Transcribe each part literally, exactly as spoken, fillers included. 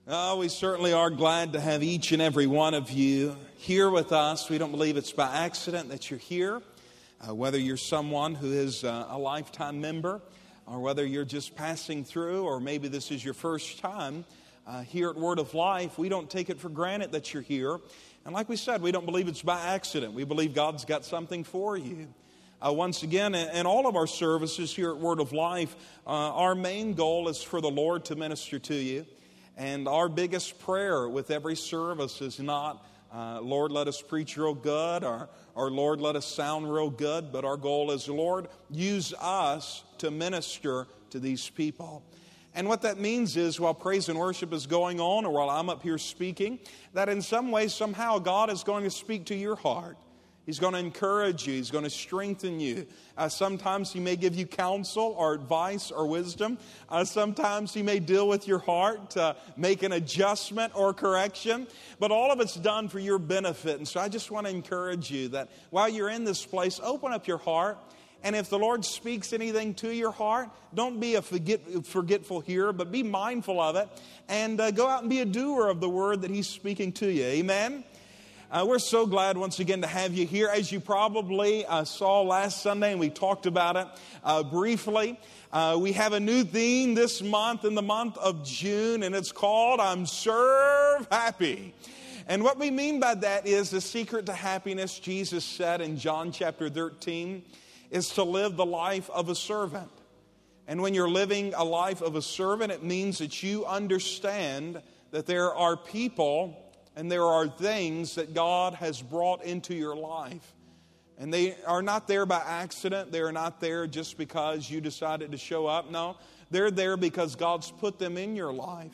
Oh, we certainly are glad to have each and every one of you here with us. We don't believe it's by accident that you're here, uh, whether you're someone who is uh, a lifetime member or whether you're just passing through or maybe this is your first time uh, here at Word of Life. We don't take it for granted that you're here. And like we said, we don't believe it's by accident. We believe God's got something for you. Uh, once again, in all of our services here at Word of Life, uh, our main goal is for the Lord to minister to you. And our biggest prayer with every service is not, uh, Lord, let us preach real good, or, or Lord, let us sound real good. But our goal is, Lord, use us to minister to these people. And what that means is, while praise and worship is going on, or while I'm up here speaking, that in some way, somehow, God is going to speak to your heart. He's going to encourage you. He's going to strengthen you. Uh, sometimes He may give you counsel or advice or wisdom. Uh, sometimes He may deal with your heart to make an adjustment or correction. But all of it's done for your benefit. And so I just want to encourage you that while you're in this place, open up your heart. And if the Lord speaks anything to your heart, don't be a forget, forgetful hearer, but be mindful of it. And uh, go out and be a doer of the word that He's speaking to you. Amen? Uh, we're so glad once again to have you here. As you probably uh, saw last Sunday, and we talked about it uh, briefly, uh, we have a new theme this month, in the month of June, and it's called I'm Serve Happy. And what we mean by that is the secret to happiness, Jesus said in John chapter thirteen, is to live the life of a servant. And when you're living a life of a servant, it means that you understand that there are people and there are things that God has brought into your life. And they are not there by accident. They are not there just because you decided to show up. No, they're there because God's put them in your life.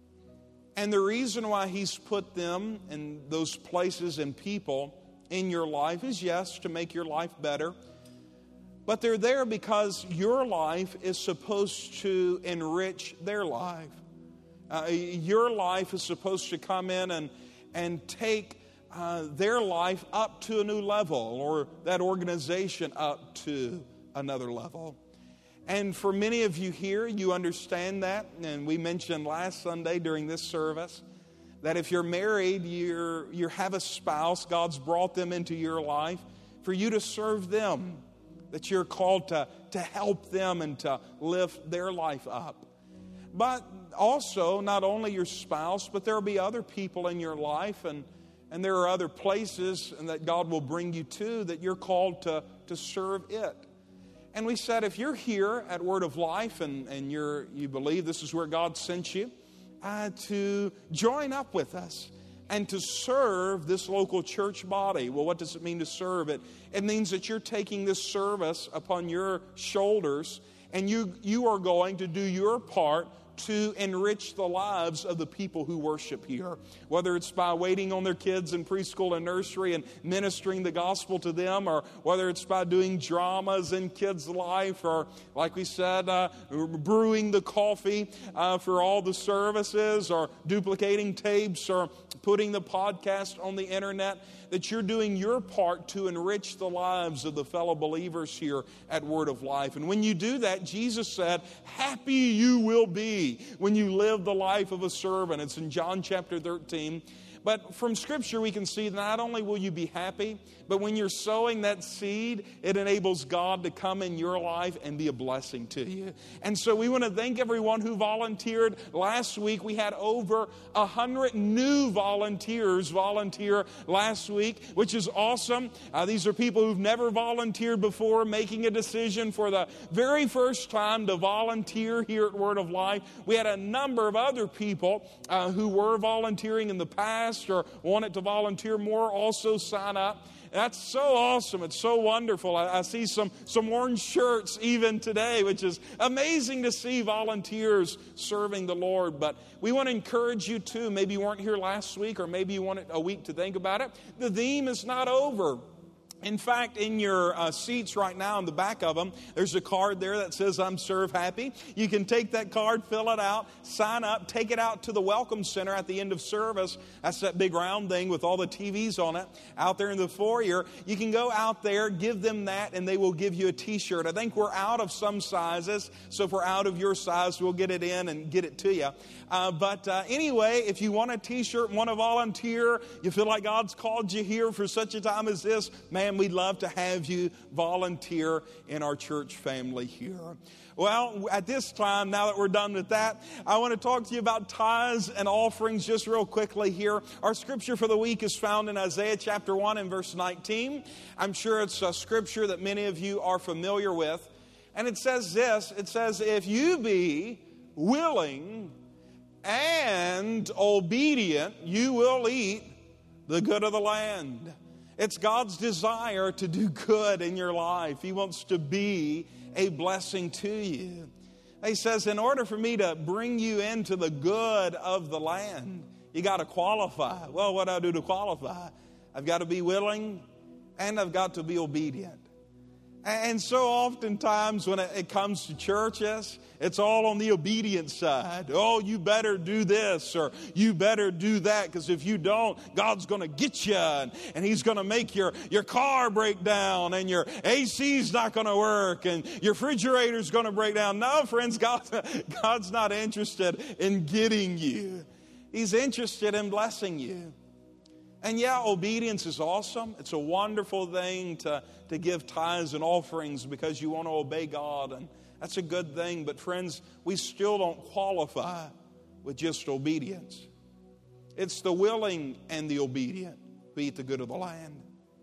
And the reason why He's put them in those places and people in your life is, yes, to make your life better. But they're there because your life is supposed to enrich their life. Uh, your life is supposed to come in and and take uh, their life up to a new level, or that organization up to another level. And for many of you here, you understand that. And we mentioned last Sunday during this service that if you're married, you're, you have a spouse, God's brought them into your life for you to serve them, that you're called to, to help them and to lift their life up. But also, not only your spouse, but there will be other people in your life, and, and there are other places that God will bring you to that you're called to, to serve it. And we said, if you're here at Word of Life and, and you're, you believe this is where God sent you, uh, to join up with us and to serve this local church body. Well, what does it mean to serve it? It means that you're taking this service upon your shoulders, and you, you are going to do your part to enrich the lives of the people who worship here. Whether it's by waiting on their kids in preschool and nursery and ministering the gospel to them, or whether it's by doing dramas in kids' life, or like we said, uh, brewing the coffee uh, for all the services, or duplicating tapes, or putting the podcast on the internet, that you're doing your part to enrich the lives of the fellow believers here at Word of Life. And when you do that, Jesus said, happy you will be when you live the life of a servant. It's in John chapter thirteen. But from Scripture we can see that not only will you be happy, but when you're sowing that seed, it enables God to come in your life and be a blessing to you. And so we want to thank everyone who volunteered. Last week we had over a hundred new volunteers volunteer last week, which is awesome. Uh, these are people who've never volunteered before, making a decision for the very first time to volunteer here at Word of Life. We had a number of other people uh, who were volunteering in the past or wanted to volunteer more also sign up. That's so awesome. It's so wonderful. I, I see some, some orange shirts even today, which is amazing to see volunteers serving the Lord. But we want to encourage you too. Maybe you weren't here last week, or maybe you wanted a week to think about it. The theme is not over. In fact, in your uh, seats right now, in the back of them, there's a card there that says, I'm Serve Happy. You can take that card, fill it out, sign up, take it out to the Welcome Center at the end of service. That's that big round thing with all the T Vs on it out there in the foyer. You can go out there, give them that, and they will give you a T-shirt. I think we're out of some sizes, so if we're out of your size, we'll get it in and get it to you. Uh, but uh, anyway, if you want a T-shirt and want to volunteer, you feel like God's called you here for such a time as this, man, we'd love to have you volunteer in our church family here. Well, at this time, now that we're done with that, I want to talk to you about tithes and offerings just real quickly here. Our scripture for the week is found in Isaiah chapter one and verse nineteen. I'm sure it's a scripture that many of you are familiar with. And it says this, it says, if you be willing and obedient, you will eat the good of the land. It's God's desire to do good in your life. He wants to be a blessing to you. He says, in order for me to bring you into the good of the land, you got to qualify. Well, what do I do to qualify? I've got to be willing and I've got to be obedient. And so oftentimes when it comes to churches, it's all on the obedience side. Oh, you better do this or you better do that, because if you don't, God's going to get you and, and He's going to make your, your car break down and your A C's not going to work and your refrigerator's going to break down. No, friends, God, God's not interested in getting you. He's interested in blessing you. And yeah, obedience is awesome. It's a wonderful thing to, to give tithes and offerings because you want to obey God. And that's a good thing. But friends, we still don't qualify with just obedience. It's the willing and the obedient who eat the good of the land.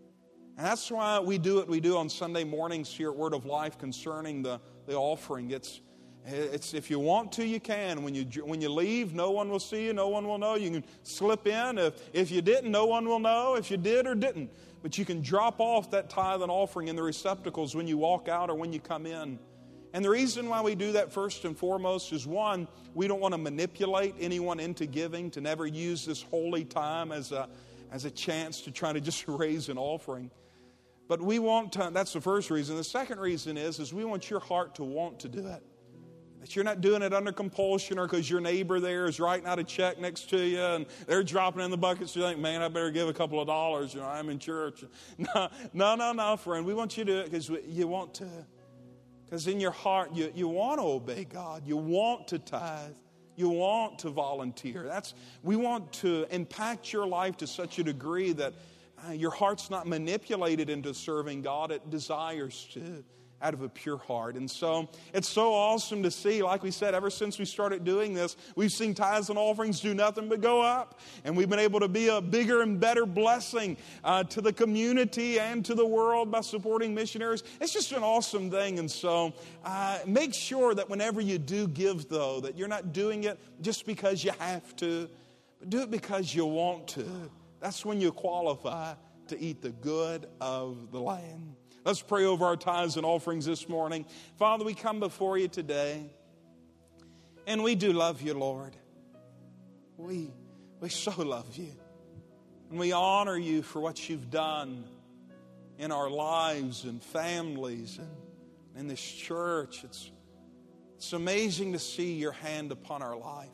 And that's why we do what we do on Sunday mornings here at Word of Life concerning the, the offering. It's It's if you want to, you can. When you when you leave, no one will see you, no one will know. You can slip in. If if you didn't, no one will know if you did or didn't. But you can drop off that tithe and offering in the receptacles when you walk out or when you come in. And the reason why we do that first and foremost is, one, we don't want to manipulate anyone into giving, to never use this holy time as a as a chance to try to just raise an offering. But we want to, that's the first reason. The second reason is, is we want your heart to want to do it. That you're not doing it under compulsion or because your neighbor there is writing out a check next to you and they're dropping in the bucket, so you think, man, I better give a couple of dollars. You know, I'm in church. No, no, no, no, friend. We want you to do it because you want to. Because in your heart, you, you want to obey God. You want to tithe. You want to volunteer. That's we want to impact your life to such a degree that uh, your heart's not manipulated into serving God. It desires to, out of a pure heart. And so it's so awesome to see, like we said, ever since we started doing this, we've seen tithes and offerings do nothing but go up. And we've been able to be a bigger and better blessing uh, to the community and to the world by supporting missionaries. It's just an awesome thing. And so uh, make sure that whenever you do give, though, that you're not doing it just because you have to, but do it because you want to. That's when you qualify to eat the good of the land. Let's pray over our tithes and offerings this morning. Father, we come before you today, and we do love you, Lord. We, we so love you. And we honor you for what you've done in our lives and families and in this church. It's, it's amazing to see your hand upon our life.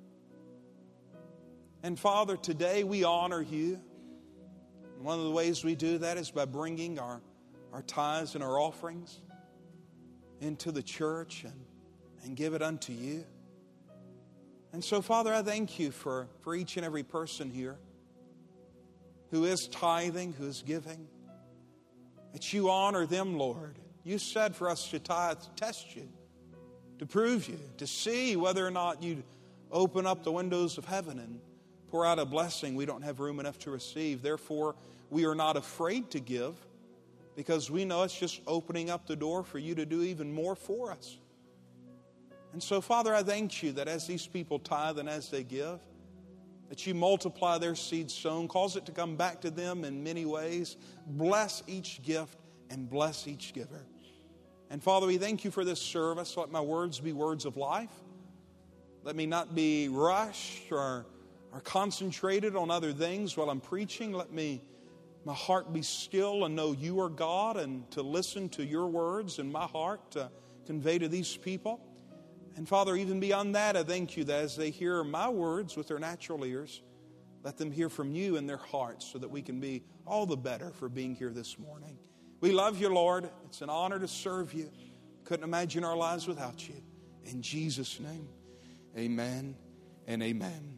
And Father, today we honor you. And one of the ways we do that is by bringing our our tithes and our offerings into the church and, and give it unto you. And so, Father, I thank you for, for each and every person here who is tithing, who is giving, that you honor them, Lord. You said for us to tithe, to test you, to prove you, to see whether or not you'd open up the windows of heaven and pour out a blessing we don't have room enough to receive. Therefore, we are not afraid to give, because we know it's just opening up the door for you to do even more for us. And so, Father, I thank you that as these people tithe and as they give, that you multiply their seed sown, cause it to come back to them in many ways. Bless each gift and bless each giver. And Father, we thank you for this service. Let my words be words of life. Let me not be rushed or, or concentrated on other things while I'm preaching. Let me my heart be still and know you are God, and to listen to your words in my heart to convey to these people. And Father, even beyond that, I thank you that as they hear my words with their natural ears, let them hear from you in their hearts so that we can be all the better for being here this morning. We love you, Lord. It's an honor to serve you. Couldn't imagine our lives without you. In Jesus' name, amen and amen.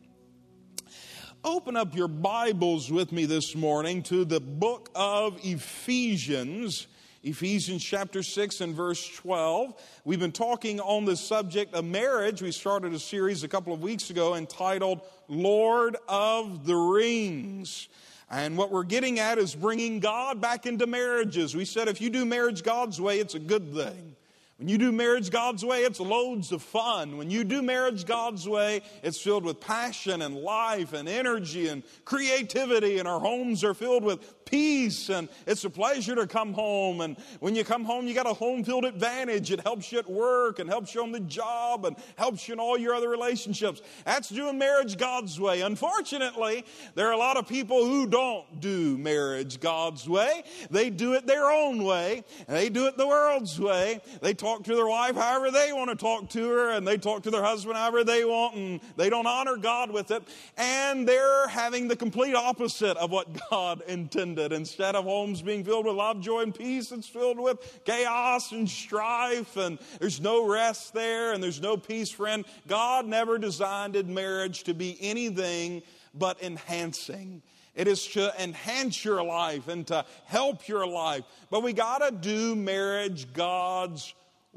Open up your Bibles with me this morning to the book of Ephesians. Ephesians chapter six and verse twelve. We've been talking on the subject of marriage. We started a series a couple of weeks ago entitled Lord of the Rings. And what we're getting at is bringing God back into marriages. We said if you do marriage God's way, it's a good thing. When you do marriage God's way, it's loads of fun. When you do marriage God's way, it's filled with passion and life and energy and creativity, and our homes are filled with peace, and it's a pleasure to come home. And when you come home, you got a home field advantage. It helps you at work and helps you on the job and helps you in all your other relationships. That's doing marriage God's way. Unfortunately, there are a lot of people who don't do marriage God's way. They do it their own way, and they do it the world's way. They talk to their wife however they want to talk to her, and they talk to their husband however they want, and they don't honor God with it. And they're having the complete opposite of what God intended. Instead of homes being filled with love, joy, and peace, it's filled with chaos and strife, and there's no rest there, and there's no peace, friend. God never designed marriage to be anything but enhancing. It is to enhance your life and to help your life. But we got to do marriage God's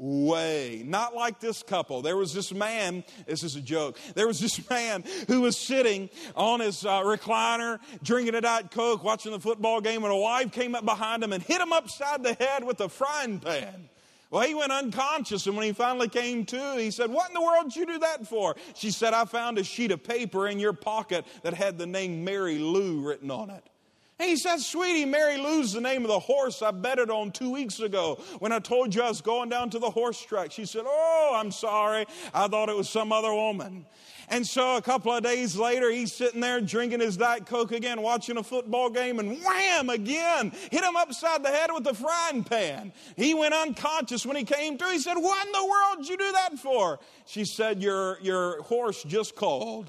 way. Not like this couple. There was this man, this is a joke, there was this man who was sitting on his uh, recliner, drinking a Diet Coke, watching the football game, and a wife came up behind him and hit him upside the head with a frying pan. Well, he went unconscious, and when he finally came to, he said, "What in the world did you do that for?" She said, "I found a sheet of paper in your pocket that had the name Mary Lou written on it." And he said, "Sweetie, Mary Lou's the name of the horse I betted on two weeks ago when I told you I was going down to the horse track." She said, "Oh, I'm sorry. I thought it was some other woman." And so a couple of days later, he's sitting there drinking his Diet Coke again, watching a football game, and wham, again, hit him upside the head with the frying pan. He went unconscious when he came to. He said, "What in the world did you do that for?" She said, your, your horse just called.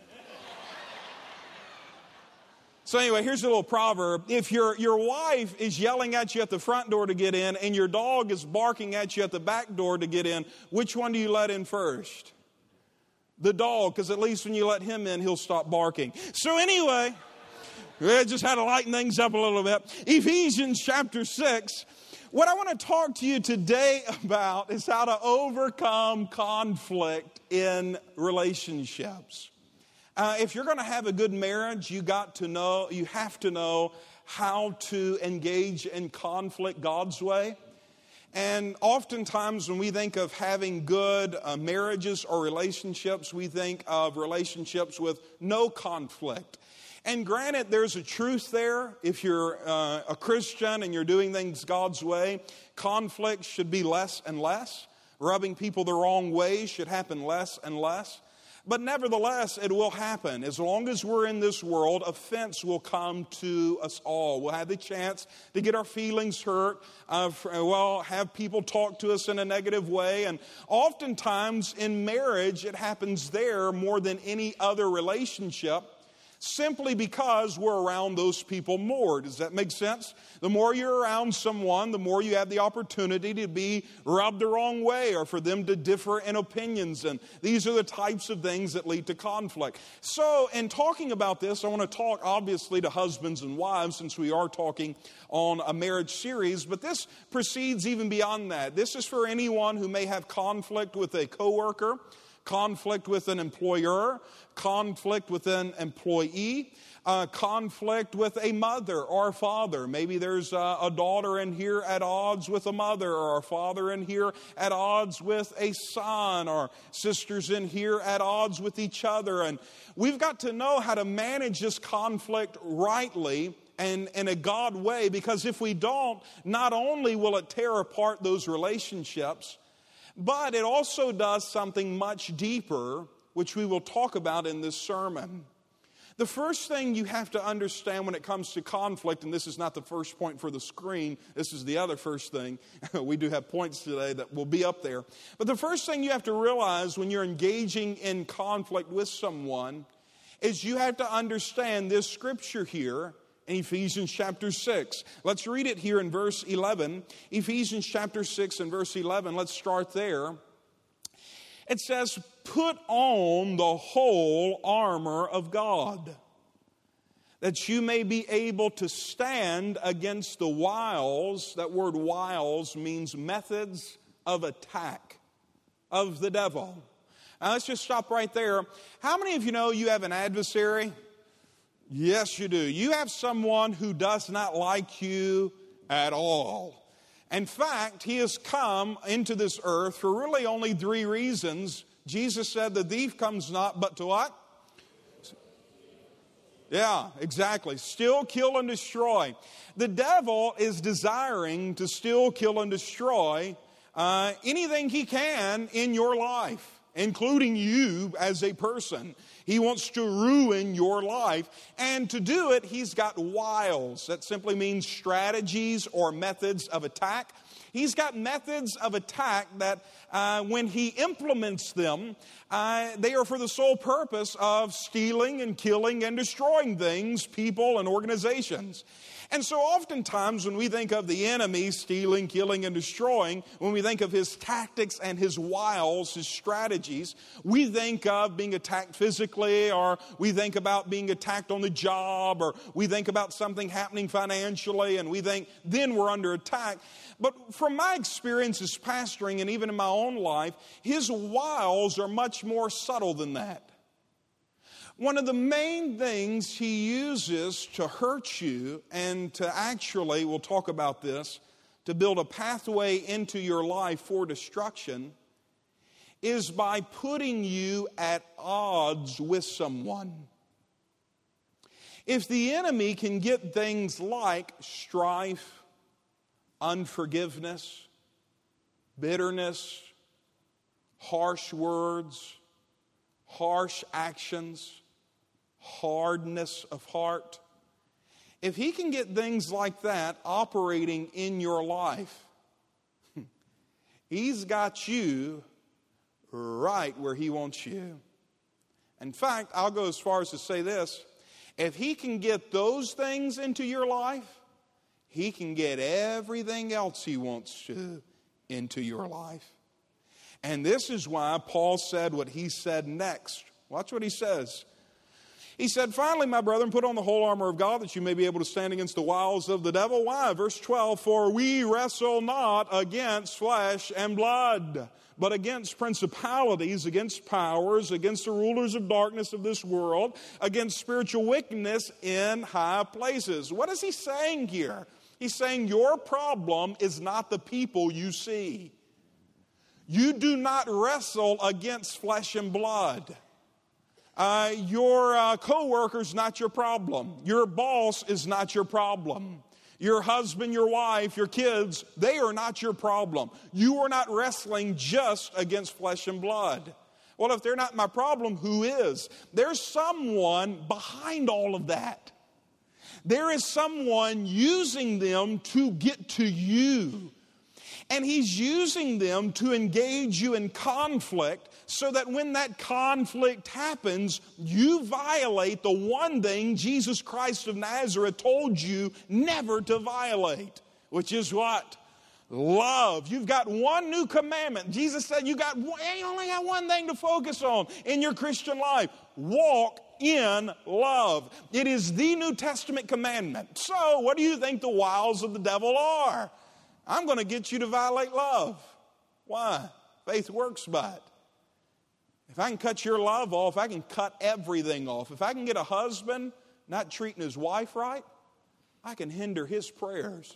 So anyway, here's a little proverb. If your, your wife is yelling at you at the front door to get in and your dog is barking at you at the back door to get in, which one do you let in first? The dog, because at least when you let him in, he'll stop barking. So anyway, I just had to lighten things up a little bit. Ephesians chapter six. What I want to talk to you today about is how to overcome conflict in relationships. Uh, if you're going to have a good marriage, you got to know, you have to know how to engage in conflict God's way. And oftentimes when we think of having good uh, marriages or relationships, we think of relationships with no conflict. And granted, there's a truth there. If you're uh, a Christian and you're doing things God's way, conflict should be less and less. Rubbing people the wrong way should happen less and less. But nevertheless, it will happen. As long as we're in this world, offense will come to us all. We'll have the chance to get our feelings hurt. Uh, well, have people talk to us in a negative way. And oftentimes in marriage, it happens there more than any other relationship, simply because we're around those people more. Does that make sense? The more you're around someone, the more you have the opportunity to be rubbed the wrong way or for them to differ in opinions. And these are the types of things that lead to conflict. So in talking about this, I want to talk obviously to husbands and wives, since we are talking on a marriage series. But this proceeds even beyond that. This is for anyone who may have conflict with a coworker, conflict with an employer, conflict with an employee, uh, conflict with a mother or a father. Maybe there's a, a daughter in here at odds with a mother, or a father in here at odds with a son, or sisters in here at odds with each other. And we've got to know how to manage this conflict rightly and in a God way, because if we don't, not only will it tear apart those relationships, but it also does something much deeper, which we will talk about in this sermon. The first thing you have to understand when it comes to conflict, and this is not the first point for the screen, this is the other first thing. We do have points today that will be up there. But the first thing you have to realize when you're engaging in conflict with someone is you have to understand this scripture here in Ephesians chapter six. Let's read it here in verse eleven. Ephesians chapter six and verse eleven. Let's start there. It says, put on the whole armor of God, that you may be able to stand against the wiles. That word wiles means methods of attack of the devil. Now let's just stop right there. How many of you know you have an adversary? Yes, you do. You have someone who does not like you at all. In fact, he has come into this earth for really only three reasons. Jesus said the thief comes not but to what? Yeah, exactly. Steal, kill, and destroy. The devil is desiring to steal, kill, and destroy uh, anything he can in your life, including you as a person. He wants to ruin your life. And to do it, he's got wiles. That simply means strategies or methods of attack. He's got methods of attack that uh, when he implements them, uh, they are for the sole purpose of stealing and killing and destroying things, people, and organizations. And so oftentimes when we think of the enemy stealing, killing, and destroying, when we think of his tactics and his wiles, his strategies, we think of being attacked physically, or we think about being attacked on the job, or we think about something happening financially, and we think then we're under attack. But from my experience as pastoring and even in my own life, his wiles are much more subtle than that. One of the main things he uses to hurt you and to actually, we'll talk about this, to build a pathway into your life for destruction is by putting you at odds with someone. If the enemy can get things like strife, unforgiveness, bitterness, harsh words, harsh actions, hardness of heart. If he can get things like that operating in your life, he's got you right where he wants you. In fact, I'll go as far as to say this. If he can get those things into your life, he can get everything else he wants to into your life. And this is why Paul said what he said next. Watch what he says. He said, finally, my brethren, put on the whole armor of God that you may be able to stand against the wiles of the devil. Why? Verse twelve, for we wrestle not against flesh and blood, but against principalities, against powers, against the rulers of darkness of this world, against spiritual wickedness in high places. What is he saying here? He's saying your problem is not the people you see. You do not wrestle against flesh and blood. Uh, your uh, co-worker's not your problem. Your boss is not your problem. Your husband, your wife, your kids, they are not your problem. You are not wrestling just against flesh and blood. Well, if they're not my problem, who is? There's someone behind all of that. There is someone using them to get to you. And he's using them to engage you in conflict so that when that conflict happens, you violate the one thing Jesus Christ of Nazareth told you never to violate, which is what? Love. You've got one new commandment. Jesus said you got you only got one thing to focus on in your Christian life. Walk in love. It is the New Testament commandment. So what do you think the wiles of the devil are? I'm going to get you to violate love. Why? Faith works by it. If I can cut your love off, I can cut everything off. If I can get a husband not treating his wife right, I can hinder his prayers.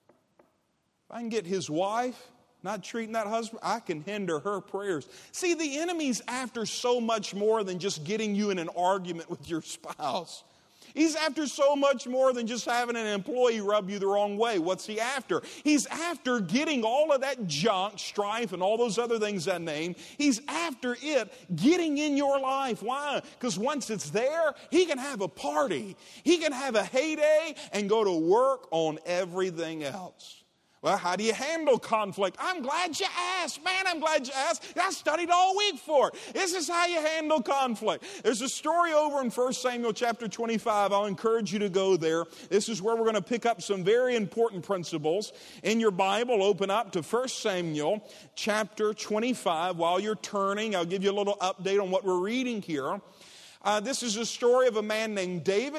If I can get his wife not treating that husband, I can hinder her prayers. See, the enemy's after so much more than just getting you in an argument with your spouse. He's after so much more than just having an employee rub you the wrong way. What's he after? He's after getting all of that junk, strife, and all those other things I named. He's after it getting in your life. Why? Because once it's there, he can have a party. He can have a heyday and go to work on everything else. Well, how do you handle conflict? I'm glad you asked. Man, I'm glad you asked. I studied all week for it. This is how you handle conflict. There's a story over in First Samuel chapter twenty-five. I'll encourage you to go there. This is where we're going to pick up some very important principles. In your Bible, open up to First Samuel chapter twenty-five. While you're turning, I'll give you a little update on what we're reading here. Uh, this is a story of a man named David.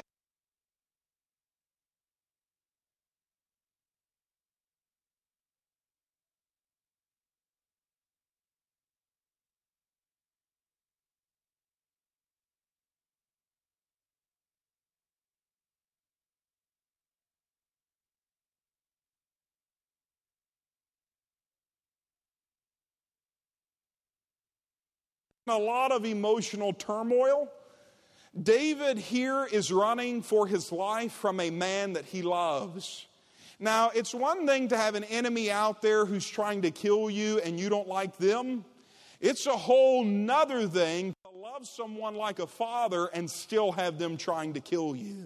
A lot of emotional turmoil. David here is running for his life from a man that he loves. Now, it's one thing to have an enemy out there who's trying to kill you and you don't like them. It's a whole nother thing to love someone like a father and still have them trying to kill you.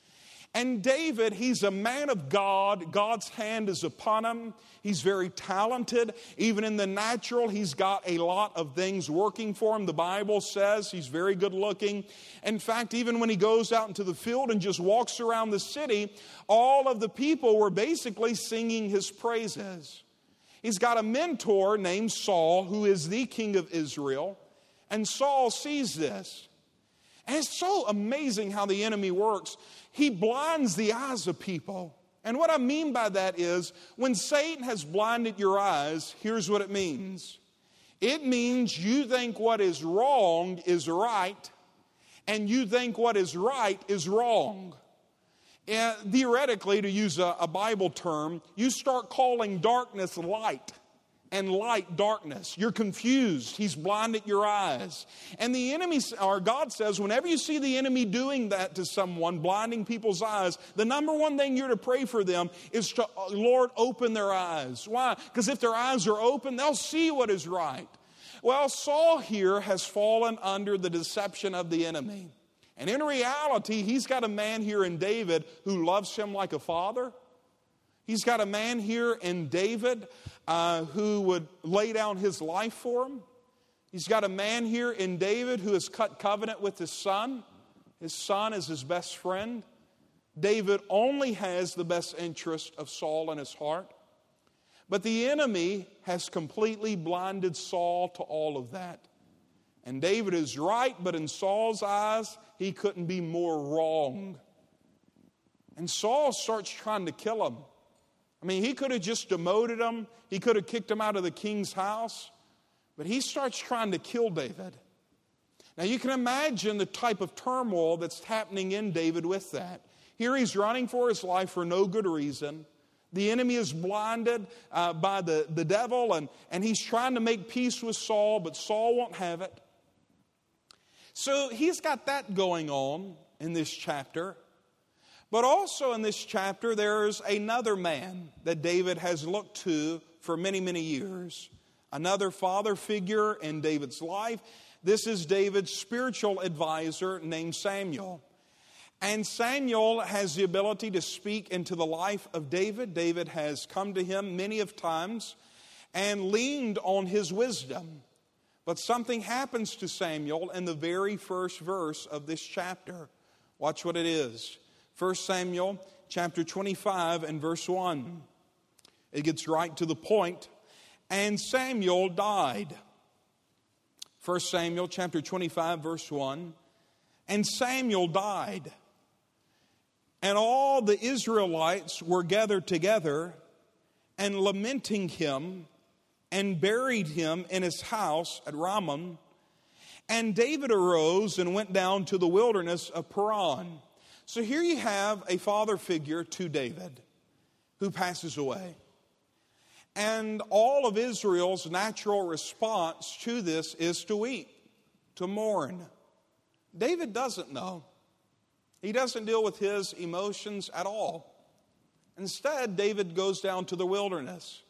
And David, he's a man of God. God's hand is upon him. He's very talented. Even in the natural, he's got a lot of things working for him. The Bible says he's very good looking. In fact, even when he goes out into the field and just walks around the city, all of the people were basically singing his praises. He's got a mentor named Saul, who is the king of Israel. And Saul sees this. And it's so amazing how the enemy works. He blinds the eyes of people. And what I mean by that is, when Satan has blinded your eyes, here's what it means. It means you think what is wrong is right, and you think what is right is wrong. And theoretically, to use a, a Bible term, you start calling darkness light and light darkness. You're confused. He's blinded your eyes. And the enemy, or God says, whenever you see the enemy doing that to someone, blinding people's eyes, the number one thing you're to pray for them is to, Lord, open their eyes. Why? Because if their eyes are open, they'll see what is right. Well, Saul here has fallen under the deception of the enemy. And in reality, he's got a man here in David who loves him like a father. He's got a man here in David uh, who would lay down his life for him. He's got a man here in David who has cut covenant with his son. His son is his best friend. David only has the best interest of Saul in his heart. But the enemy has completely blinded Saul to all of that. And David is right, but in Saul's eyes, he couldn't be more wrong. And Saul starts trying to kill him. I mean, he could have just demoted him. He could have kicked him out of the king's house. But he starts trying to kill David. Now, you can imagine the type of turmoil that's happening in David with that. Here he's running for his life for no good reason. The enemy is blinded uh, by the, the devil, and, and he's trying to make peace with Saul, but Saul won't have it. So he's got that going on in this chapter. But also in this chapter, there's another man that David has looked to for many, many years. Another father figure in David's life. This is David's spiritual advisor named Samuel. And Samuel has the ability to speak into the life of David. David has come to him many of times and leaned on his wisdom. But something happens to Samuel in the very first verse of this chapter. Watch what it is. First Samuel chapter twenty-five and verse one. It gets right to the point. And Samuel died. First Samuel chapter twenty-five verse one. And Samuel died. And all the Israelites were gathered together and lamenting him and buried him in his house at Ramah. And David arose and went down to the wilderness of Paran. So here you have a father figure to David who passes away. And all of Israel's natural response to this is to weep, to mourn. David doesn't know. He doesn't deal with his emotions at all. Instead, David goes down to the wilderness.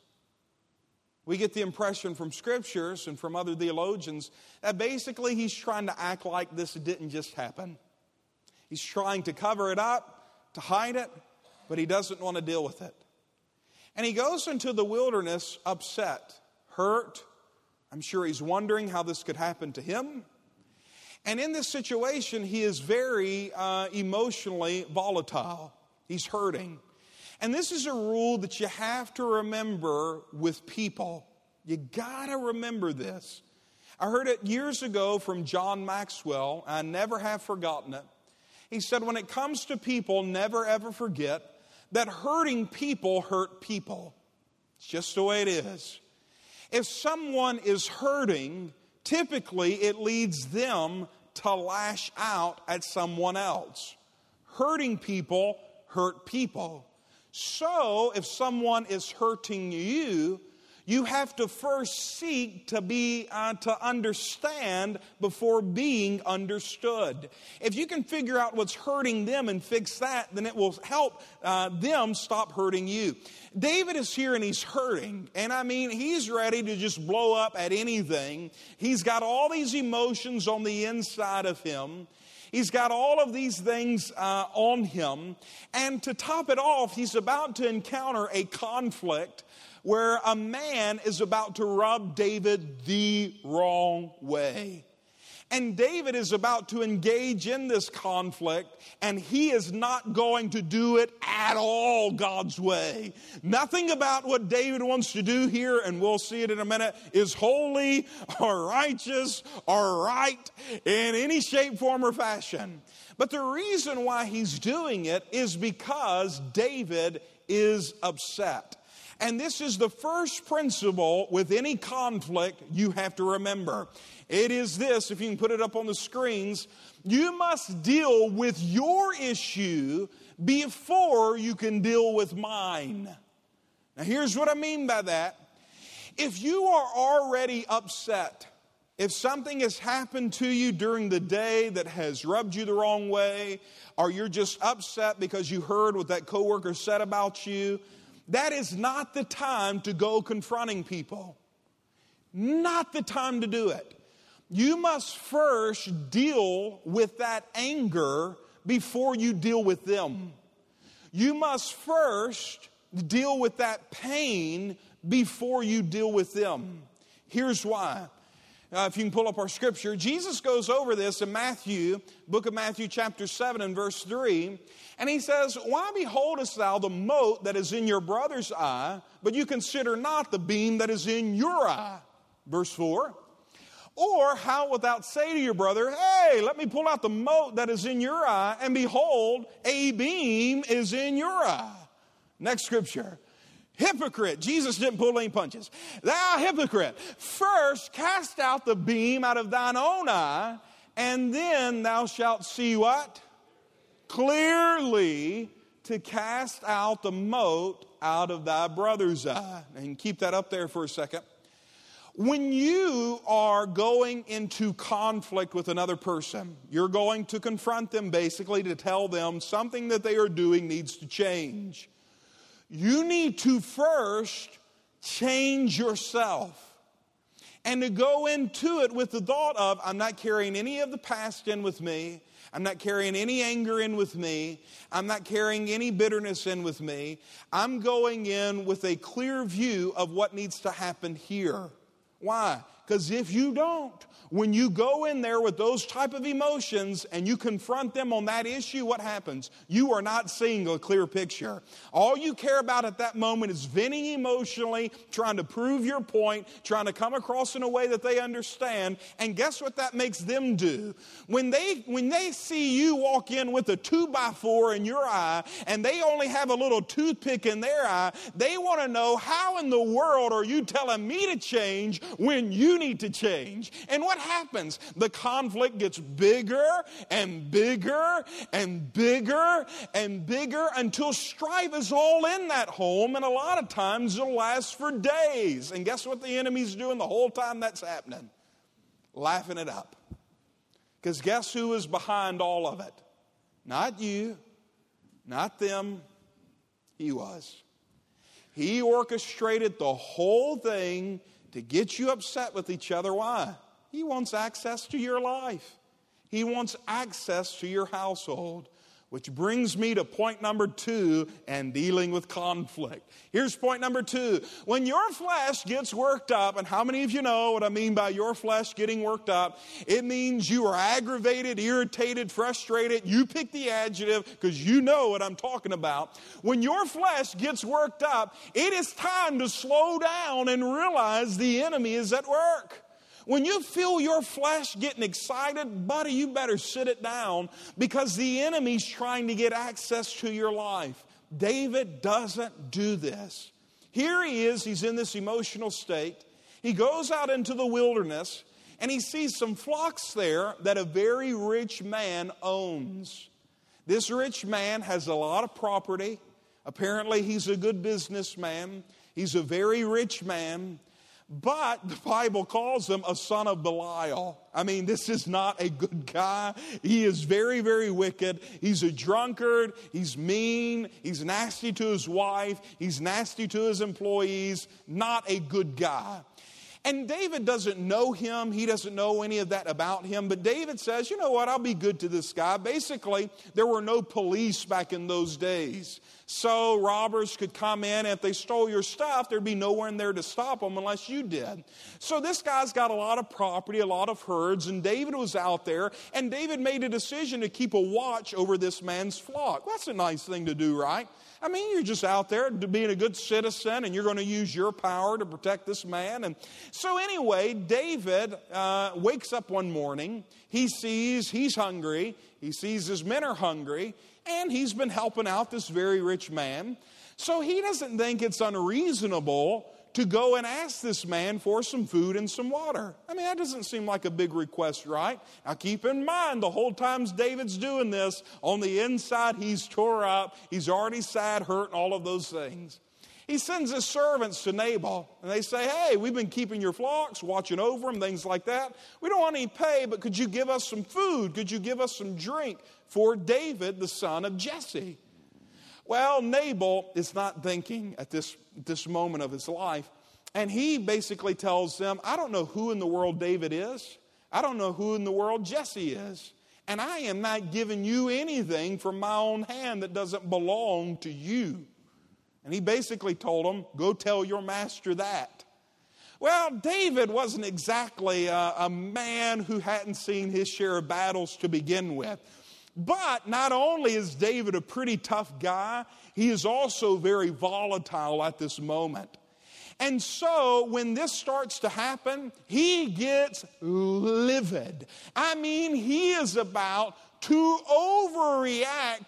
We get the impression from scriptures and from other theologians that basically he's trying to act like this didn't just happen. He's trying to cover it up, to hide it, but he doesn't want to deal with it. And he goes into the wilderness upset, hurt. I'm sure he's wondering how this could happen to him. And in this situation, he is very uh, emotionally volatile. He's hurting. And this is a rule that you have to remember with people. You gotta remember this. I heard it years ago from John Maxwell. I never have forgotten it. He said, when it comes to people, never ever forget that hurting people hurt people. It's just the way it is. If someone is hurting, typically it leads them to lash out at someone else. Hurting people hurt people. So, if someone is hurting you, you have to first seek to be uh, to understand before being understood. If you can figure out what's hurting them and fix that, then it will help uh, them stop hurting you. David is here and he's hurting. And I mean, he's ready to just blow up at anything. He's got all these emotions on the inside of him. He's got all of these things uh, on him. And to top it off, he's about to encounter a conflict where a man is about to rub David the wrong way. And David is about to engage in this conflict, and he is not going to do it at all God's way. Nothing about what David wants to do here, and we'll see it in a minute, is holy or righteous or right in any shape, form, or fashion. But the reason why he's doing it is because David is upset. And this is the first principle with any conflict you have to remember. It is this, if you can put it up on the screens, you must deal with your issue before you can deal with mine. Now here's what I mean by that. If you are already upset, if something has happened to you during the day that has rubbed you the wrong way, or you're just upset because you heard what that coworker said about you, that is not the time to go confronting people. Not the time to do it. You must first deal with that anger before you deal with them. You must first deal with that pain before you deal with them. Here's why. Uh, if you can pull up our scripture, Jesus goes over this in Matthew, book of Matthew chapter seven and verse three. And he says, why beholdest thou the mote that is in your brother's eye, but you consider not the beam that is in your eye? Verse four. Or how wilt thou say to your brother, hey, let me pull out the mote that is in your eye, and behold, a beam is in your eye. Next scripture. Hypocrite. Jesus didn't pull any punches. Thou hypocrite, first cast out the beam out of thine own eye, and then thou shalt see what? Clearly to cast out the mote out of thy brother's eye. And keep that up there for a second. When you are going into conflict with another person, you're going to confront them basically to tell them something that they are doing needs to change. You need to first change yourself. And to go into it with the thought of, I'm not carrying any of the past in with me. I'm not carrying any anger in with me. I'm not carrying any bitterness in with me. I'm going in with a clear view of what needs to happen here. Why? Because if you don't, when you go in there with those type of emotions and you confront them on that issue, what happens? You are not seeing a clear picture. All you care about at that moment is venting emotionally, trying to prove your point, trying to come across in a way that they understand. And guess what that makes them do? When they, when they see you walk in with a two by four in your eye and they only have a little toothpick in their eye, they want to know, how in the world are you telling me to change when you need to change? And what happens? The conflict gets bigger and bigger and bigger and bigger until strife is all in that home, and a lot of times it'll last for days. And guess what the enemy's doing the whole time that's happening? Laughing it up. Because guess who is behind all of it? Not you, not them. He was. He orchestrated the whole thing to get you upset with each other. Why? He wants access to your life. He wants access to your household. Which brings me to point number two, and dealing with conflict. Here's point number two. When your flesh gets worked up, and how many of you know what I mean by your flesh getting worked up? It means you are aggravated, irritated, frustrated. You pick the adjective because you know what I'm talking about. When your flesh gets worked up, it is time to slow down and realize the enemy is at work. When you feel your flesh getting excited, buddy, you better sit it down because the enemy's trying to get access to your life. David doesn't do this. Here he is, he's in this emotional state. He goes out into the wilderness and he sees some flocks there that a very rich man owns. This rich man has a lot of property. Apparently he's a good businessman. He's a very rich man. But the Bible calls him a son of Belial. I mean, this is not a good guy. He is very, very wicked. He's a drunkard. He's mean. He's nasty to his wife. He's nasty to his employees. Not a good guy. And David doesn't know him. He doesn't know any of that about him. But David says, you know what, I'll be good to this guy. Basically, there were no police back in those days. So robbers could come in, and if they stole your stuff, there'd be no one there to stop them unless you did. So this guy's got a lot of property, a lot of herds, and David was out there, and David made a decision to keep a watch over this man's flock. Well, that's a nice thing to do, right? I mean, you're just out there being a good citizen, and you're going to use your power to protect this man. And so anyway, David uh, wakes up one morning. He sees he's hungry. He sees his men are hungry. And he's been helping out this very rich man. So he doesn't think it's unreasonable to go and ask this man for some food and some water. I mean, that doesn't seem like a big request, right? Now keep in mind, the whole time David's doing this, on the inside he's tore up. He's already sad, hurt, and all of those things. He sends his servants to Nabal, and they say, hey, we've been keeping your flocks, watching over them, things like that. We don't want any pay, but could you give us some food? Could you give us some drink for David, the son of Jesse? Well, Nabal is not thinking at this, this moment of his life, and he basically tells them, I don't know who in the world David is. I don't know who in the world Jesse is. And I am not giving you anything from my own hand that doesn't belong to you. And he basically told them, go tell your master that. Well, David wasn't exactly a, a man who hadn't seen his share of battles to begin with. But not only is David a pretty tough guy, he is also very volatile at this moment. And so when this starts to happen, he gets livid. I mean, he is about to overreact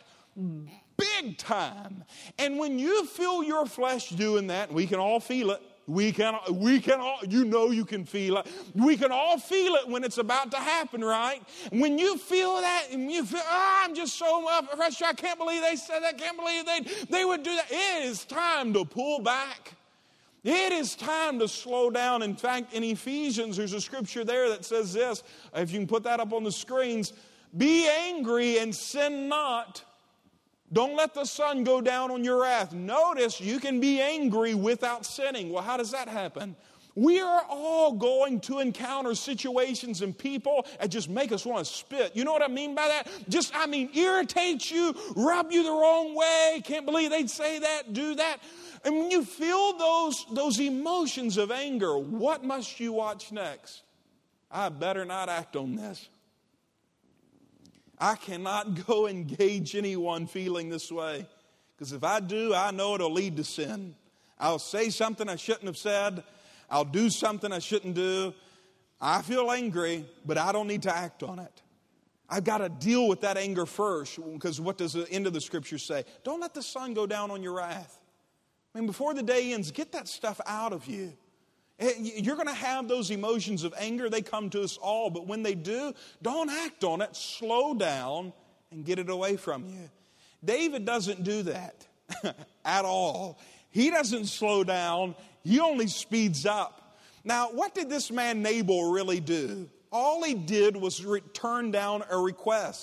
big time. And when you feel your flesh doing that, we can all feel it. We can, we can all, you know you can feel it. We can all feel it when it's about to happen, right? When you feel that, and you feel, oh, I'm just so frustrated. I can't believe they said that. I can't believe they, they would do that. It is time to pull back. It is time to slow down. In fact, in Ephesians, there's a scripture there that says this. If you can put that up on the screens. Be angry and sin not. Don't let the sun go down on your wrath. Notice you can be angry without sinning. Well, how does that happen? We are all going to encounter situations and people that just make us want to spit. You know what I mean by that? Just, I mean, irritate you, rub you the wrong way. Can't believe they'd say that, do that. And when you feel those, those emotions of anger, what must you watch next? I better not act on this. I cannot go engage anyone feeling this way. Because if I do, I know it'll lead to sin. I'll say something I shouldn't have said. I'll do something I shouldn't do. I feel angry, but I don't need to act on it. I've got to deal with that anger first. Because what does the end of the scripture say? Don't let the sun go down on your wrath. I mean, before the day ends, get that stuff out of you. You're going to have those emotions of anger. They come to us all. But when they do, don't act on it. Slow down and get it away from you. David doesn't do that at all. He doesn't slow down. He only speeds up. Now, what did this man Nabal really do? All he did was re- turn down a request.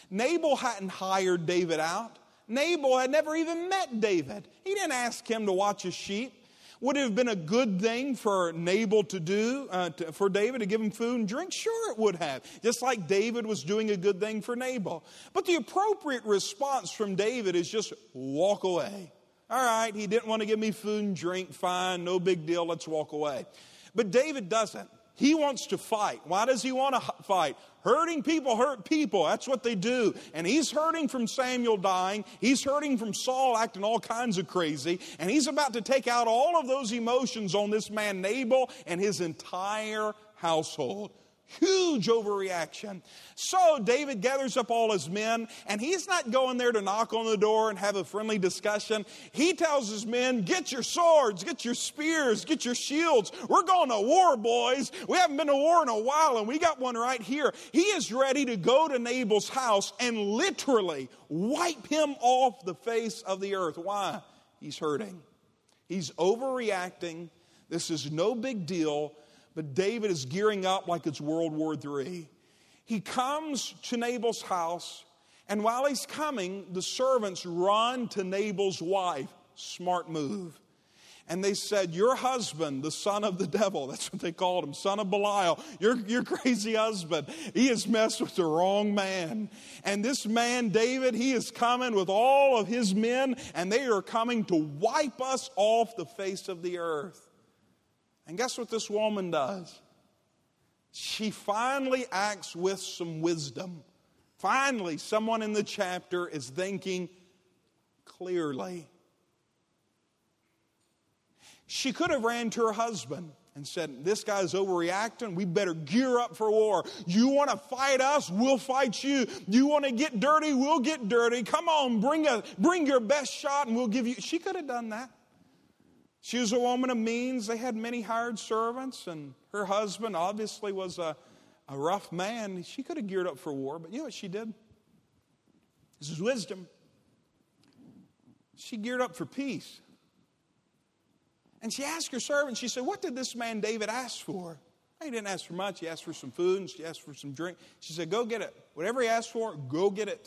Nabal hadn't hired David out. Nabal had never even met David. He didn't ask him to watch his sheep. Would it have been a good thing for Nabal to do, uh, to, for David to give him food and drink? Sure it would have. Just like David was doing a good thing for Nabal. But the appropriate response from David is just walk away. All right, he didn't want to give me food and drink. Fine, no big deal, let's walk away. But David doesn't. He wants to fight. Why does he want to fight? Hurting people hurt people. That's what they do. And he's hurting from Samuel dying. He's hurting from Saul acting all kinds of crazy. And he's about to take out all of those emotions on this man Nabal and his entire household. Huge overreaction. So David gathers up all his men, and he's not going there to knock on the door and have a friendly discussion. He tells his men, get your swords, get your spears, get your shields. We're going to war, boys. We haven't been to war in a while, and we got one right here. He is ready to go to Nabal's house and literally wipe him off the face of the earth. Why? He's hurting. He's overreacting. This is no big deal. But David is gearing up like it's World War Three. He comes to Nabal's house, and while he's coming, the servants run to Nabal's wife. Smart move. And they said, your husband, the son of the devil, that's what they called him, son of Belial, your, your crazy husband, he has messed with the wrong man. And this man, David, he is coming with all of his men, and they are coming to wipe us off the face of the earth. And guess what this woman does? She finally acts with some wisdom. Finally, someone in the chapter is thinking clearly. She could have ran to her husband and said, this guy's overreacting. We better gear up for war. You want to fight us? We'll fight you. You want to get dirty? We'll get dirty. Come on, bring a, bring your best shot and we'll give you. She could have done that. She was a woman of means. They had many hired servants, and her husband obviously was a, a rough man. She could have geared up for war, but you know what she did? This is wisdom. She geared up for peace. And she asked her servant, she said, what did this man David ask for? He didn't ask for much. He asked for some food, and she asked for some drink. She said, go get it. Whatever he asked for, go get it.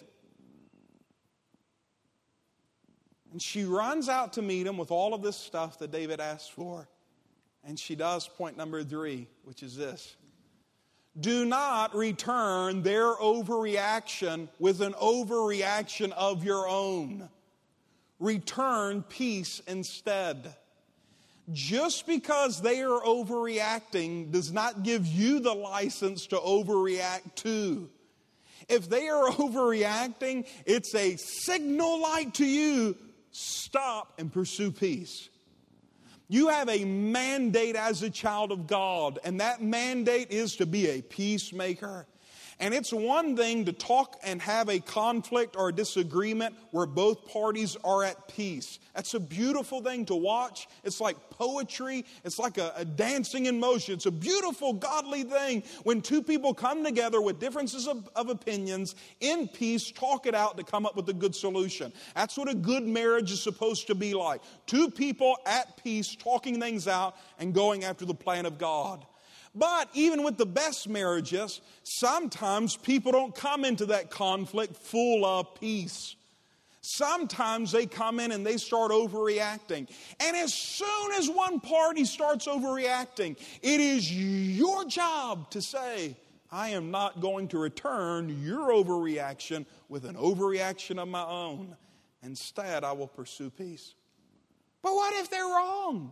And she runs out to meet him with all of this stuff that David asked for. And she does point number three, which is this. Do not return their overreaction with an overreaction of your own. Return peace instead. Just because they are overreacting does not give you the license to overreact too. If they are overreacting, it's a signal light to you. Stop and pursue peace. You have a mandate as a child of God, and that mandate is to be a peacemaker. And it's one thing to talk and have a conflict or a disagreement where both parties are at peace. That's a beautiful thing to watch. It's like poetry. It's like a, a dancing in motion. It's a beautiful, godly thing when two people come together with differences of, of opinions in peace, talk it out to come up with a good solution. That's what a good marriage is supposed to be like. Two people at peace, talking things out and going after the plan of God. But even with the best marriages, sometimes people don't come into that conflict full of peace. Sometimes they come in and they start overreacting. And as soon as one party starts overreacting, it is your job to say, I am not going to return your overreaction with an overreaction of my own. Instead, I will pursue peace. But what if they're wrong?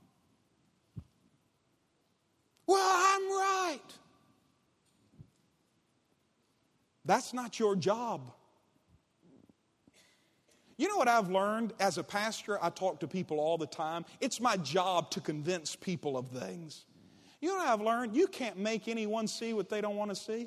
Well, I'm right. That's not your job. You know what I've learned as a pastor? I talk to people all the time. It's my job to convince people of things. You know what I've learned? You can't make anyone see what they don't want to see.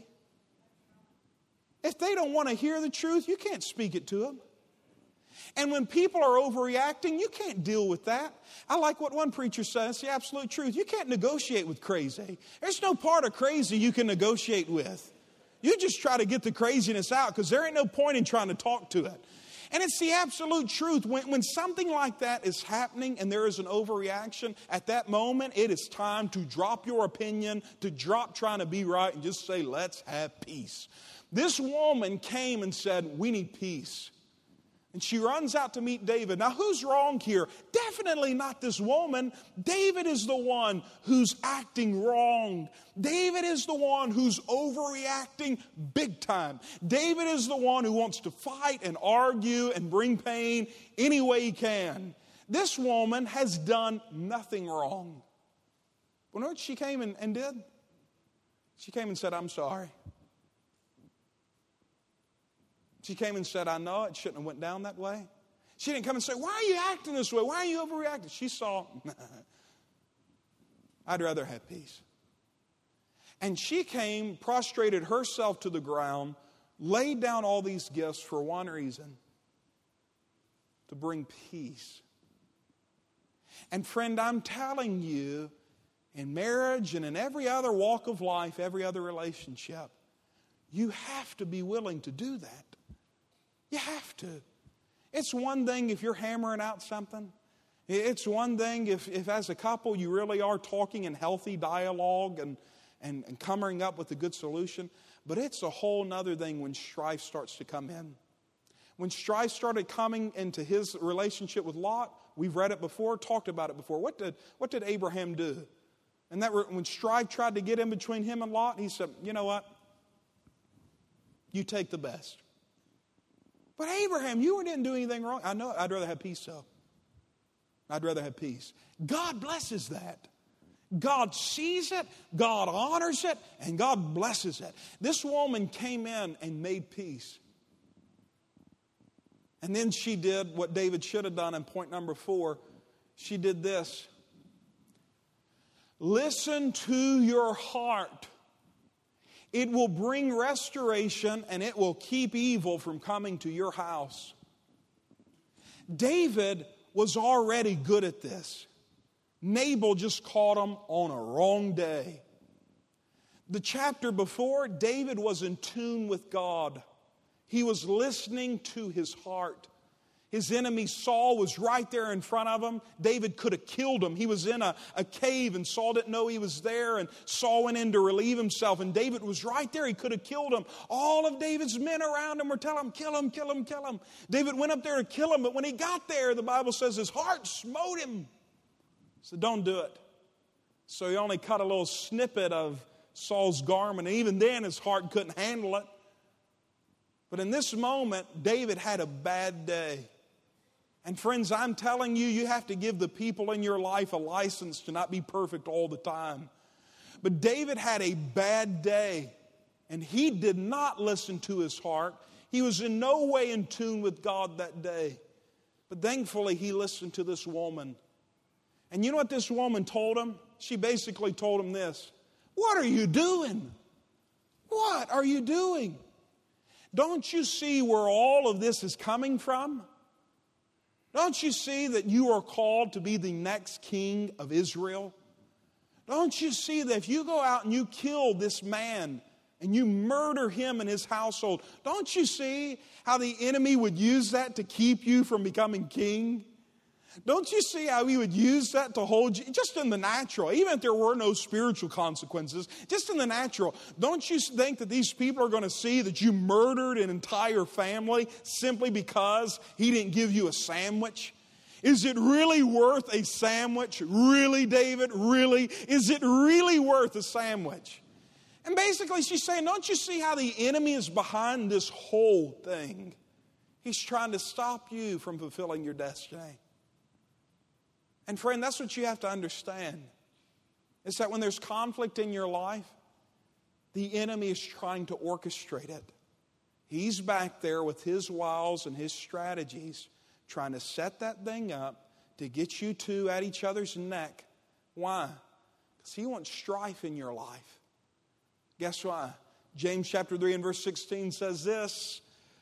If they don't want to hear the truth, you can't speak it to them. And when people are overreacting, you can't deal with that. I like what one preacher says, it's the absolute truth. You can't negotiate with crazy. There's no part of crazy you can negotiate with. You just try to get the craziness out because there ain't no point in trying to talk to it. And it's the absolute truth. When, when something like that is happening and there is an overreaction, at that moment it is time to drop your opinion, to drop trying to be right and just say, let's have peace. This woman came and said, we need peace. And she runs out to meet David. Now, who's wrong here? Definitely not this woman. David is the one who's acting wrong. David is the one who's overreacting big time. David is the one who wants to fight and argue and bring pain any way he can. This woman has done nothing wrong. Well, you know what she came and, and did? She came and said, I'm sorry. She came and said, I know it shouldn't have went down that way. She didn't come and say, why are you acting this way? Why are you overreacting? She saw, I'd rather have peace. And she came, prostrated herself to the ground, laid down all these gifts for one reason, to bring peace. And friend, I'm telling you, in marriage and in every other walk of life, every other relationship, you have to be willing to do that. You have to. It's one thing if you're hammering out something. It's one thing if, if as a couple you really are talking in healthy dialogue and, and, and coming up with a good solution. But it's a whole other thing when strife starts to come in. When strife started coming into his relationship with Lot, we've read it before, talked about it before. What did, what did Abraham do? And that when strife tried to get in between him and Lot, he said, you know what? You take the best. But Abraham, you didn't do anything wrong. I know. I'd rather have peace, though. I'd rather have peace. God blesses that. God sees it, God honors it, and God blesses it. This woman came in and made peace. And then she did what David should have done in point number four. She did this. Listen to your heart. It will bring restoration and it will keep evil from coming to your house. David was already good at this. Nabal just caught him on a wrong day. The chapter before, David was in tune with God. He was listening to his heart. His enemy Saul was right there in front of him. David could have killed him. He was in a, a cave and Saul didn't know he was there, and Saul went in to relieve himself, and David was right there. He could have killed him. All of David's men around him were telling him, kill him, kill him, kill him. David went up there to kill him, but when he got there, the Bible says his heart smote him. He said, don't do it. So he only cut a little snippet of Saul's garment, and even then his heart couldn't handle it. But in this moment, David had a bad day. And friends, I'm telling you, you have to give the people in your life a license to not be perfect all the time. But David had a bad day, and he did not listen to his heart. He was in no way in tune with God that day. But thankfully, he listened to this woman. And you know what this woman told him? She basically told him this. What are you doing? What are you doing? Don't you see where all of this is coming from? Don't you see that you are called to be the next king of Israel? Don't you see that if you go out and you kill this man and you murder him and his household, don't you see how the enemy would use that to keep you from becoming king? Don't you see how he would use that to hold you, just in the natural, even if there were no spiritual consequences, just in the natural. Don't you think that these people are going to see that you murdered an entire family simply because he didn't give you a sandwich? Is it really worth a sandwich? Really, David? Really? Is it really worth a sandwich? And basically she's saying, don't you see how the enemy is behind this whole thing? He's trying to stop you from fulfilling your destiny. And friend, that's what you have to understand. Is that when there's conflict in your life, the enemy is trying to orchestrate it. He's back there with his wiles and his strategies, trying to set that thing up to get you two at each other's neck. Why? Because he wants strife in your life. Guess why? James chapter three and verse sixteen says this.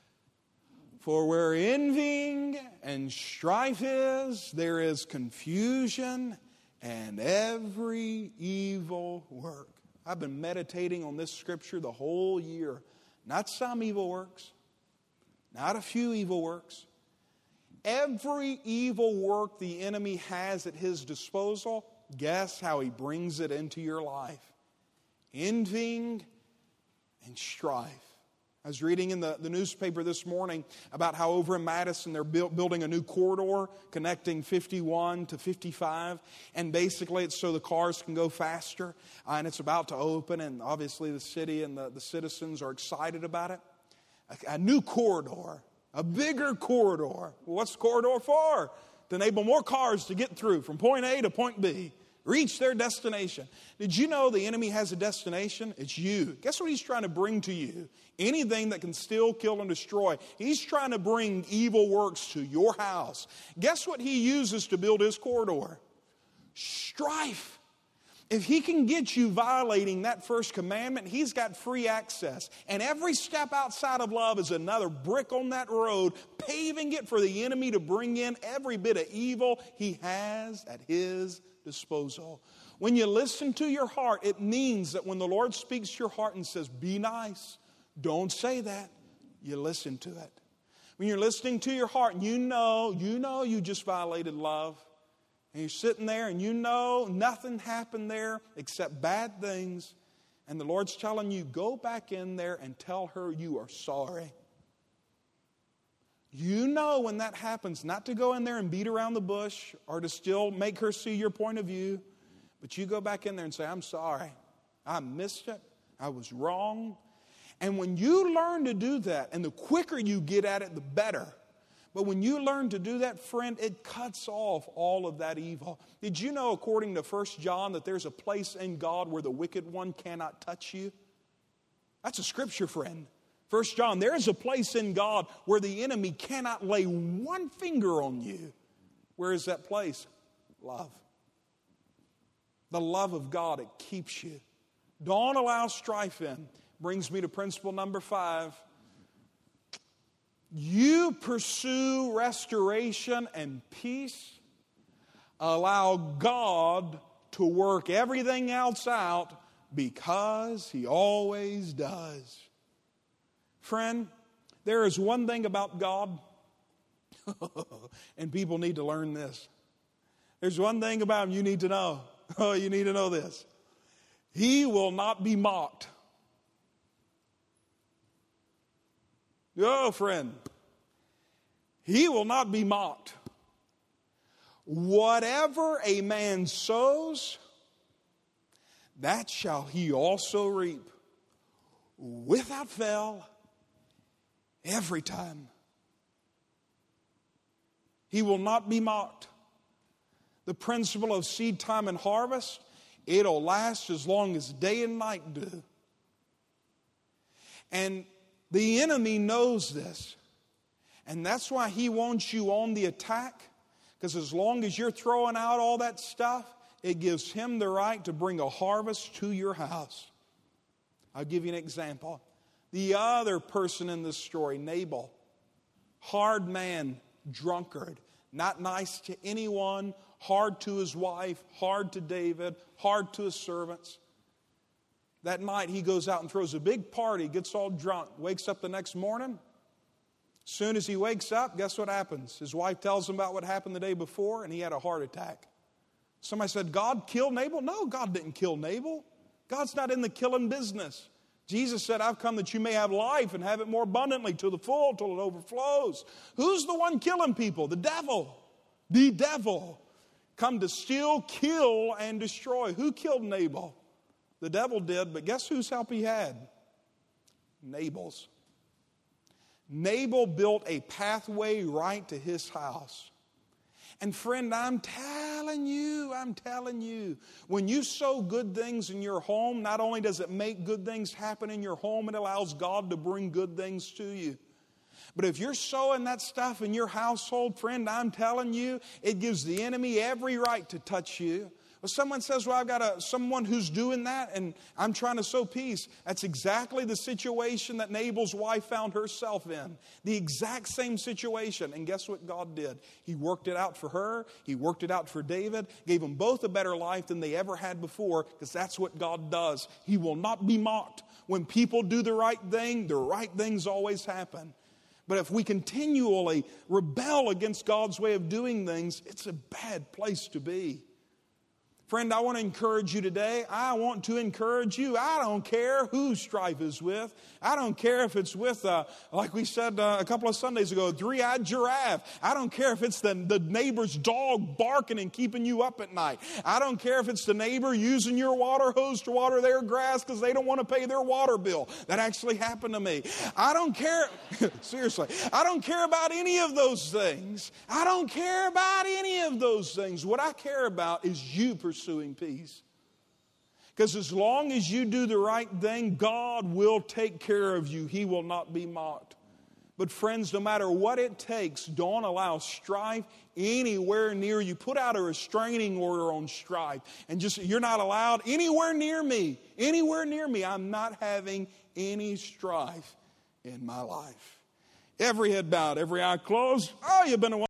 For where envying and strife is, there is confusion and every evil work. I've been meditating on this scripture the whole year. Not some evil works. Not a few evil works. Every evil work the enemy has at his disposal, guess how he brings it into your life? Envying and strife. I was reading in the, the newspaper this morning about how over in Madison they're build, building a new corridor connecting fifty-one to fifty-five. And basically it's so the cars can go faster. Uh, and it's about to open. And obviously the city and the, the citizens are excited about it. A, a new corridor. A bigger corridor. Well, what's the corridor for? To enable more cars to get through from point A to point B. Reach their destination. Did you know the enemy has a destination? It's you. Guess what he's trying to bring to you? Anything that can steal, kill, and destroy. He's trying to bring evil works to your house. Guess what he uses to build his corridor? Strife. If he can get you violating that first commandment, he's got free access. And every step outside of love is another brick on that road, paving it for the enemy to bring in every bit of evil he has at his disposal. When you listen to your heart, it means that when the Lord speaks to your heart and says, be nice, don't say that, you listen to it. When you're listening to your heart and you know, you know you just violated love, and you're sitting there and you know nothing happened there except bad things, and the Lord's telling you, go back in there and tell her you are sorry. You know when that happens, not to go in there and beat around the bush or to still make her see your point of view, but you go back in there and say, I'm sorry. I missed it. I was wrong. And when you learn to do that, and the quicker you get at it, the better. But when you learn to do that, friend, it cuts off all of that evil. Did you know, according to First John, that there's a place in God where the wicked one cannot touch you? That's a scripture, friend. First John, there is a place in God where the enemy cannot lay one finger on you. Where is that place? Love. The love of God, it keeps you. Don't allow strife in. Brings me to principle number five. You pursue restoration and peace. Allow God to work everything else out because He always does. Friend, there is one thing about God, and people need to learn this. There's one thing about Him you need to know. Oh, you need to know this. He will not be mocked. Oh, friend, He will not be mocked. Whatever a man sows, that shall he also reap, without fail, every time. He will not be mocked. The principle of seed time and harvest, it'll last as long as day and night do. And the enemy knows this. And that's why he wants you on the attack. Because as long as you're throwing out all that stuff, it gives him the right to bring a harvest to your house. I'll give you an example. The other person in this story, Nabal, hard man, drunkard, not nice to anyone, hard to his wife, hard to David, hard to his servants. That night he goes out and throws a big party, gets all drunk, wakes up the next morning. As soon as he wakes up, guess what happens? His wife tells him about what happened the day before, and he had a heart attack. Somebody said, God killed Nabal? No, God didn't kill Nabal. God's not in the killing business. Jesus said, I've come that you may have life and have it more abundantly, to the full, till it overflows. Who's the one killing people? The devil. The devil. Come to steal, kill, and destroy. Who killed Nabal? The devil did, but guess whose help he had? Nabal's. Nabal built a pathway right to his house. And friend, I'm telling you, I'm telling you, when you sow good things in your home, not only does it make good things happen in your home, it allows God to bring good things to you. But if you're sowing that stuff in your household, friend, I'm telling you, it gives the enemy every right to touch you. Well, someone says, well, I've got a, someone who's doing that and I'm trying to sow peace. That's exactly the situation that Nabal's wife found herself in. The exact same situation. And guess what God did? He worked it out for her. He worked it out for David. Gave them both a better life than they ever had before, because that's what God does. He will not be mocked. When people do the right thing, the right things always happen. But if we continually rebel against God's way of doing things, it's a bad place to be. Friend, I want to encourage you today. I want to encourage you. I don't care who strife is with. I don't care if it's with, uh, like we said uh, a couple of Sundays ago, a three-eyed giraffe. I don't care if it's the, the neighbor's dog barking and keeping you up at night. I don't care if it's the neighbor using your water hose to water their grass because they don't want to pay their water bill. That actually happened to me. I don't care. Seriously. I don't care about any of those things. I don't care about any of those things. What I care about is you pursuing peace. Because as long as you do the right thing, God will take care of you. He will not be mocked. But friends, no matter what it takes, don't allow strife anywhere near you. Put out a restraining order on strife. And just, you're not allowed anywhere near me. Anywhere near me. I'm not having any strife in my life. Every head bowed, every eye closed. Oh, you've been a